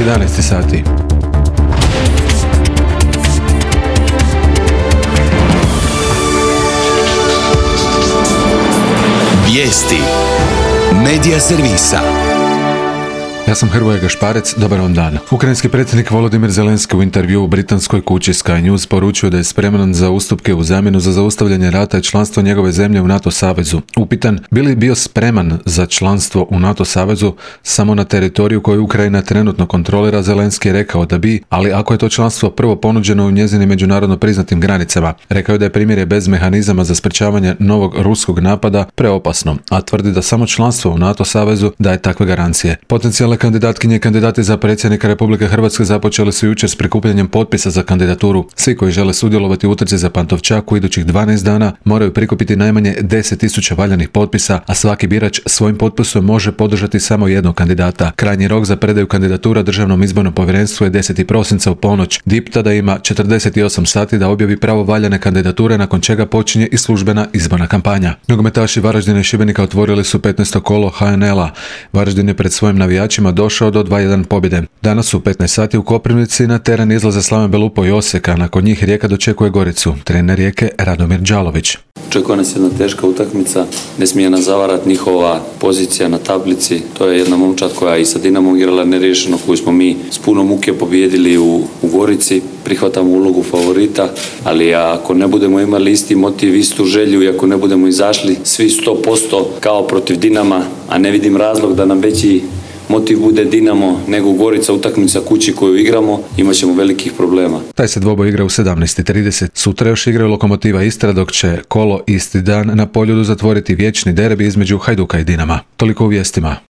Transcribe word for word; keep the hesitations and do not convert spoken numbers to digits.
jedanaest sati. Vijesti Medija servisa. Ja sam Hrvoje Gašparec, dobar vam dan. Ukrajinski predsjednik Volodymyr Zelenski u intervjuu u britanskoj kući Sky News poručio da je spreman za ustupke u zamjenu za zaustavljanje rata i članstvo njegove zemlje u NATO savezu. Upitan bi li bio spreman za članstvo u NATO savezu samo na teritoriju koju Ukrajina trenutno kontrolira, Zelenski je rekao da bi, ali ako je to članstvo prvo ponuđeno u njezinim međunarodno priznatim granicama. Rekao je da je primirje bez mehanizama za sprečavanje novog ruskog napada preopasno, a tvrdi da samo članstvo u NATO savezu daje takve garancije. Potencijalne kandidatkinje i kandidati za predsjednika Republike Hrvatske započeli su jučer s prikupljanjem potpisa za kandidaturu. Svi koji žele sudjelovati u utrci za Pantovčak u idućih dvanaest dana moraju prikupiti najmanje deset tisuća valjanih potpisa, a svaki birač svojim potpisom može podržati samo jednog kandidata. Krajnji rok za predaju kandidatura Državnom izbornom povjerenstvu je deseti prosinca u ponoć. D I P tada ima četrdeset osam sati da objavi pravovaljane kandidature, nakon čega počinje i službena izborna kampanja. Nogometaši Varaždina i Šibenika otvorili su petnaesto kolo H N L-a. Varaždin je pred svojim navijačima došao do dva jedan pobjede. Danas u petnaest sati u Koprivnici na teren izlaze Slaven Belupo i Osijeka, nakon njih Rijeka dočekuje Goricu. Trener Rijeke Radomir Đalović. Očekuje nas jedna teška utakmica, ne smije nas zavarati njihova pozicija na tablici. To je jedna momčad koja i sa Dinamom igrala neriješeno, koju smo mi s puno muke pobijedili u, u Gorici. Prihvatamo ulogu favorita, ali ako ne budemo imali isti motiv, istu želju i ako ne budemo izašli svi sto posto kao protiv Dinama, a ne vidim razlog da nam veći motiv bude Dinamo nego Gorica, utakmica kući koju igramo, imat ćemo velikih problema. Taj se dvoboj igra u sedamnaest i trideset. Sutra još igraju Lokomotiva Istra, dok će kolo isti dan na Poljudu zatvoriti vječni derbi između Hajduka i Dinama. Toliko u vijestima.